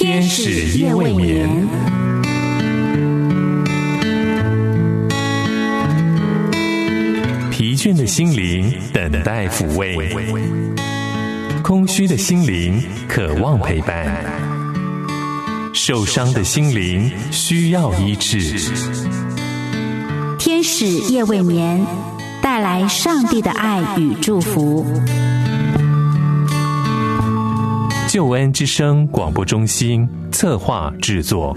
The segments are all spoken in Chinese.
天使夜未眠，疲倦的心灵等待抚慰，空虚的心灵渴望陪伴，受伤的心灵需要医治。 天使夜未眠，带来上帝的爱与祝福。 救恩之声广播中心策划制作。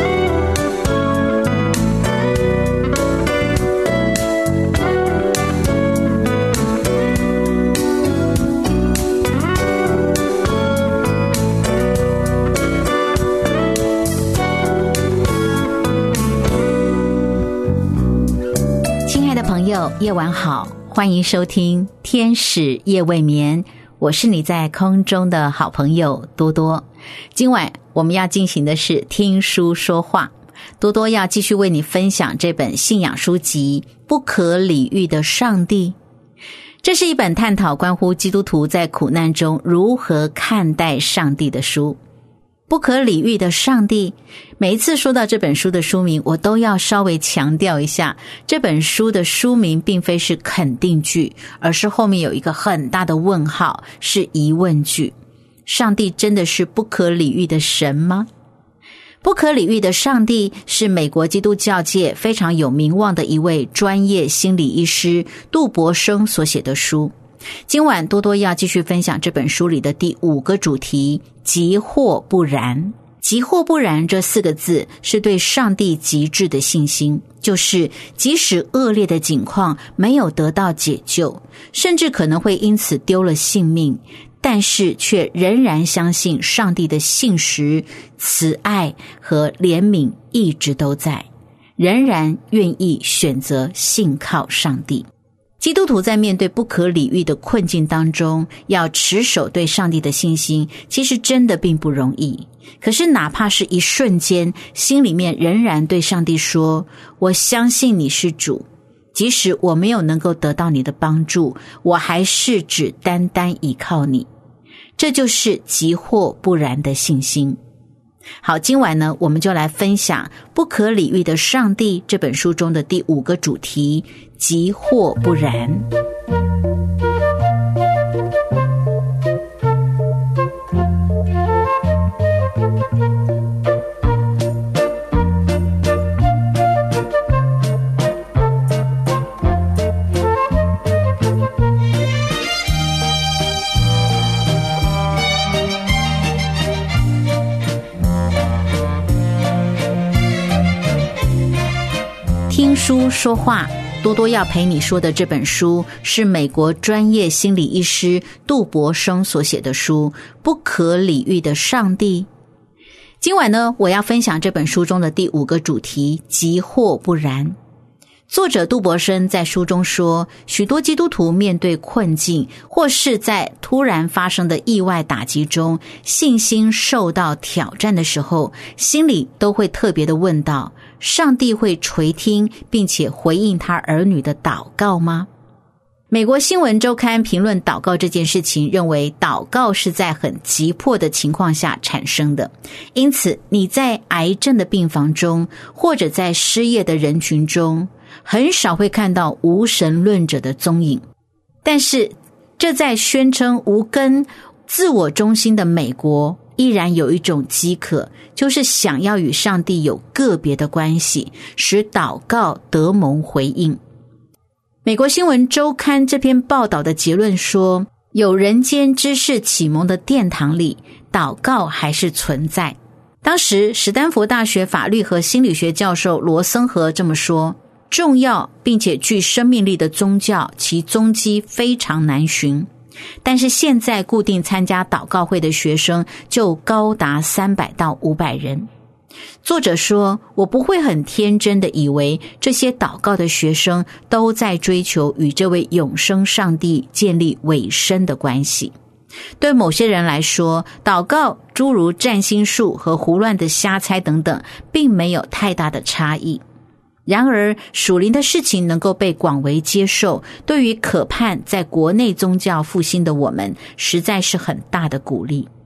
亲爱的朋友，夜晚好，欢迎收听天使夜未眠，我是你在空中的好朋友多多。今晚我们要进行的是听书说话，多多要继续为你分享这本信仰书籍《不可理喻的上帝》。这是一本探讨关乎基督徒在苦难中如何看待上帝的书。不可理喻的上帝，每一次说到这本书的书名，我都要稍微强调一下，这本书的书名并非是肯定句，而是后面有一个很大的问号，是疑问句。上帝真的是不可理喻的神吗？不可理喻的上帝是美国基督教界非常有名望的一位专业心理医师杜博生所写的书。今晚多多要继续分享这本书里的第5个主题，即或不然。即或不然这4个字是对上帝极致的信心，就是即使恶劣的境况没有得到解救，甚至可能会因此丢了性命，但是却仍然相信上帝的信实、慈爱和怜悯一直都在，仍然愿意选择信靠上帝。基督徒在面对不可理喻的困境当中，要持守对上帝的信心，其实真的并不容易。可是哪怕是一瞬间，心里面仍然对上帝说，我相信你是主，即使我没有能够得到你的帮助，我还是只单单依靠你。这就是即或不然的信心。好，今晚呢，我们就来分享《不可理喻的上帝》这本书中的第5个主题，即或不然。听书说话，多多要陪你说的这本书是美国专业心理医师杜博生所写的书《不可理喻的上帝》。今晚呢，我要分享这本书中的第5个主题，即或不然。作者杜博生在书中说，许多基督徒面对困境，或是在突然发生的意外打击中，信心受到挑战的时候，心里都会特别的问道，上帝会垂听并且回应他儿女的祷告吗？美国新闻周刊评论祷告这件事情，认为祷告是在很急迫的情况下产生的，因此你在癌症的病房中，或者在失业的人群中，很少会看到无神论者的踪影。但是这在宣称无根、自我中心的美国，依然有一种饥渴，就是想要与上帝有个别的关系，使祷告得蒙回应。美国新闻周刊这篇报道的结论说，有人间知识启蒙的殿堂里，祷告还是存在。当时史丹佛大学法律和心理学教授罗森河这么说，重要并且具生命力的宗教，其踪迹非常难寻。但是现在固定参加祷告会的学生就高达300到500人。作者说，我不会很天真的以为这些祷告的学生都在追求与这位永生上帝建立委身的关系。对某些人来说，祷告诸如占星术和胡乱的瞎猜等等，并没有太大的差异。然而属灵的事情能够被广为接受，对于渴盼在国内宗教复兴的我们，实在是很大的鼓励。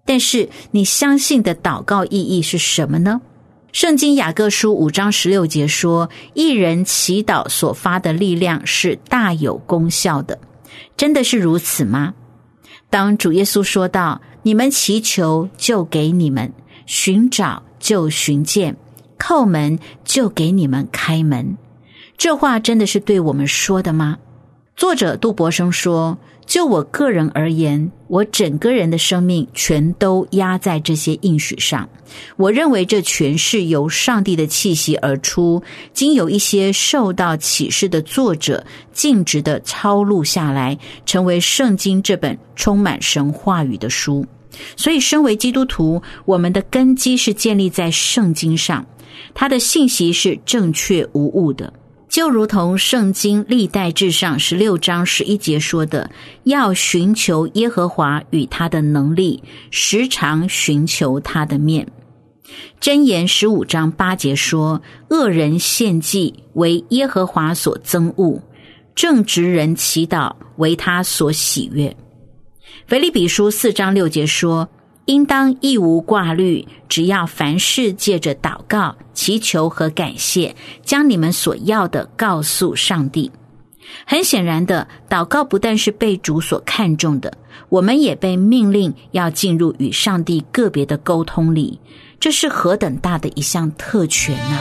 但是你相信的祷告意义是什么呢？圣经雅各书5章16节说，义人祈祷所发的力量是大有功效的。真的是如此吗？当主耶稣说道，你们祈求就给你们，寻找就寻见，叩门就给你们开门，这话真的是对我们说的吗？作者杜伯生说，就我个人而言，我整个人的生命全都压在这些应许上。我认为这全是由上帝的气息而出，经有一些受到启示的作者尽职的抄录下来，成为圣经这本充满神话语的书。所以身为基督徒，我们的根基是建立在圣经上，它的信息是正确无误的。就如同圣经历代志上16章11节说的，要寻求耶和华与他的能力，时常寻求他的面。箴言15章8节说，恶人献祭为耶和华所憎恶，正直人祈祷为他所喜悦。腓立比书4章6节说，应当一无挂虑，只要凡事借着祷告、祈求和感谢，将你们所要的告诉上帝。很显然的，祷告不但是被主所看重的，我们也被命令要进入与上帝个别的沟通里，这是何等大的一项特权啊！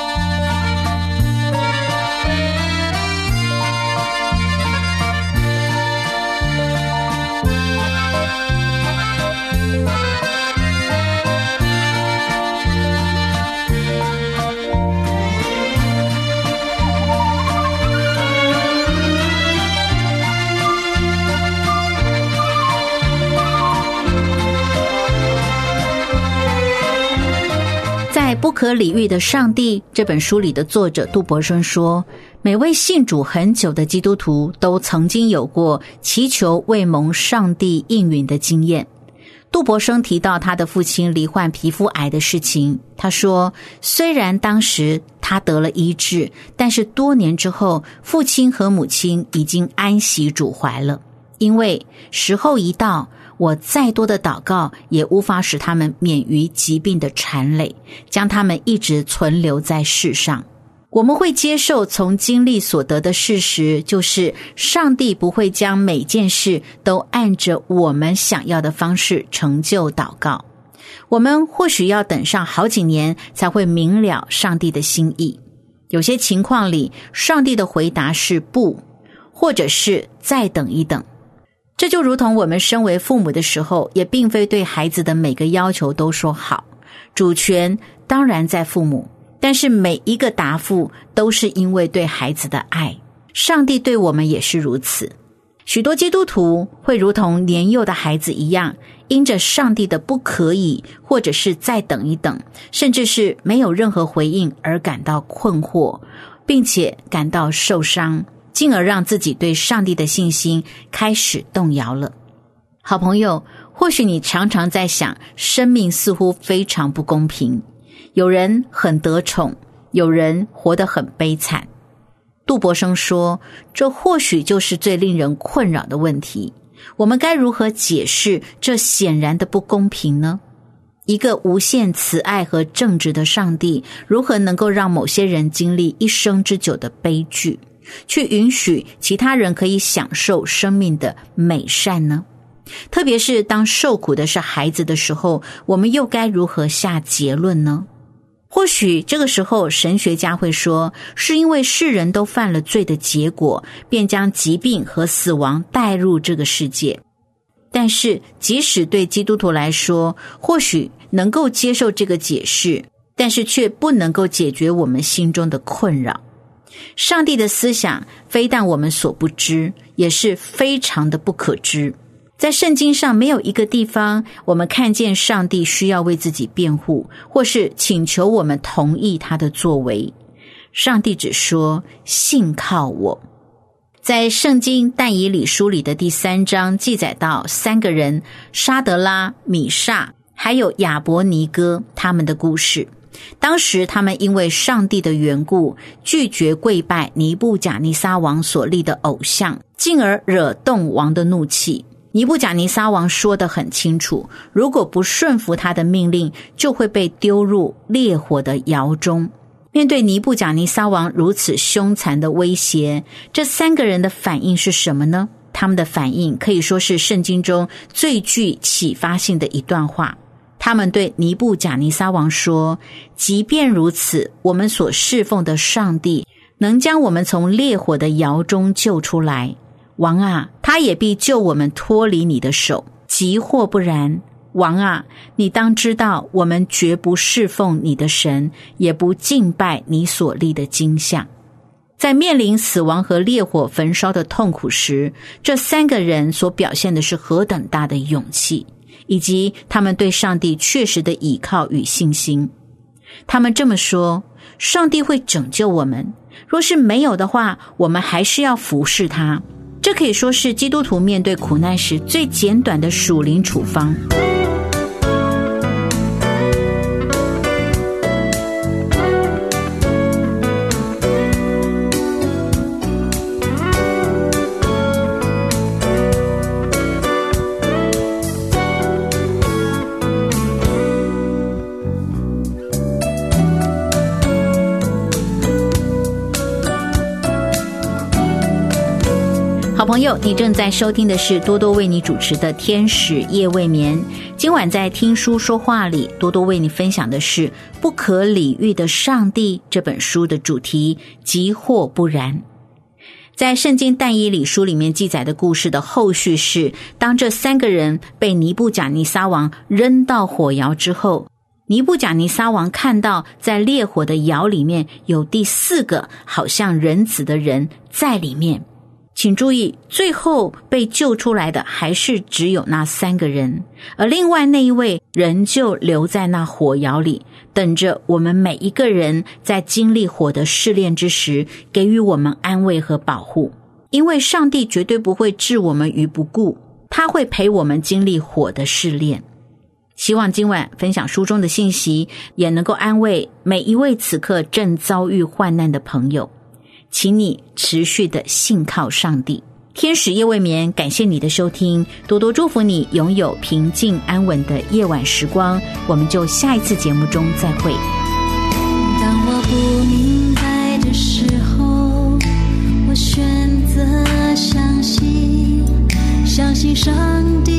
在《不可理喻的上帝》这本书里的作者杜伯生说，每位信主很久的基督徒都曾经有过祈求未蒙上帝应允的经验。杜伯生提到他的父亲罹患皮肤癌的事情，他说，虽然当时他得了医治，但是多年之后，父亲和母亲已经安息主怀了，因为时候一到，我再多的祷告也无法使他们免于疾病的缠累，将他们一直存留在世上。我们会接受从经历所得的事实，就是上帝不会将每件事都按着我们想要的方式成就祷告。我们或许要等上好几年才会明了上帝的心意。有些情况里，上帝的回答是不，或者是再等一等。这就如同我们身为父母的时候，也并非对孩子的每个要求都说好，主权当然在父母，但是每一个答复都是因为对孩子的爱。上帝对我们也是如此。许多基督徒会如同年幼的孩子一样，因着上帝的不可以，或者是再等一等，甚至是没有任何回应而感到困惑，并且感到受伤，进而让自己对上帝的信心开始动摇了。好朋友，或许你常常在想，生命似乎非常不公平，有人很得宠，有人活得很悲惨。杜伯生说，这或许就是最令人困扰的问题。我们该如何解释这显然的不公平呢？一个无限慈爱和正直的上帝，如何能够让某些人经历一生之久的悲剧，去允许其他人可以享受生命的美善呢？特别是当受苦的是孩子的时候，我们又该如何下结论呢？或许这个时候神学家会说，是因为世人都犯了罪的结果，便将疾病和死亡带入这个世界。但是即使对基督徒来说，或许能够接受这个解释，但是却不能够解决我们心中的困扰。上帝的思想非但我们所不知，也是非常的不可知。在圣经上没有一个地方我们看见上帝需要为自己辩护，或是请求我们同意他的作为。上帝只说信靠我。在圣经但以理书里的第3章记载到3个人，沙德拉、米煞还有亚伯尼哥他们的故事。当时他们因为上帝的缘故，拒绝跪拜尼布甲尼撒王所立的偶像，进而惹动王的怒气。 尼布甲尼撒王说得很清楚，如果不顺服他的命令，就会被丢入烈火的窑中。面对尼布甲尼撒王如此凶残的威胁，这3个人的反应是什么呢？他们的反应可以说是圣经中最具启发性的一段话。他们对尼布甲尼撒王说，即便如此，我们所侍奉的上帝能将我们从烈火的窑中救出来，王啊，他也必救我们脱离你的手，即或不然，王啊，你当知道，我们绝不侍奉你的神，也不敬拜你所立的金像。在面临死亡和烈火焚烧的痛苦时，这3个人所表现的是何等大的勇气，以及他们对上帝确实的倚靠与信心。他们这么说，上帝会拯救我们，若是没有的话，我们还是要服侍他。这可以说是基督徒面对苦难时最简短的属灵处方。好朋友，你正在收听的是多多为你主持的天使夜未眠。今晚在听书说话里，多多为你分享的是不可理喻的上帝这本书的主题，即或不然。在圣经但以理书里面记载的故事的后续是，当这3个人被尼布甲尼撒王扔到火窑之后，尼布甲尼撒王看到在烈火的窑里面有第4个好像人子的人在里面。请注意，最后被救出来的还是只有那3个人，而另外那一位仍旧留在那火窑里，等着我们每一个人在经历火的试炼之时，给予我们安慰和保护。因为上帝绝对不会置我们于不顾，他会陪我们经历火的试炼。希望今晚分享书中的信息，也能够安慰每一位此刻正遭遇患难的朋友。请你持续的信靠上帝。天使夜未眠，感谢你的收听，多多祝福你拥有平静安稳的夜晚时光。我们就下一次节目中再会。 当我不明白的时候，我选择相信上帝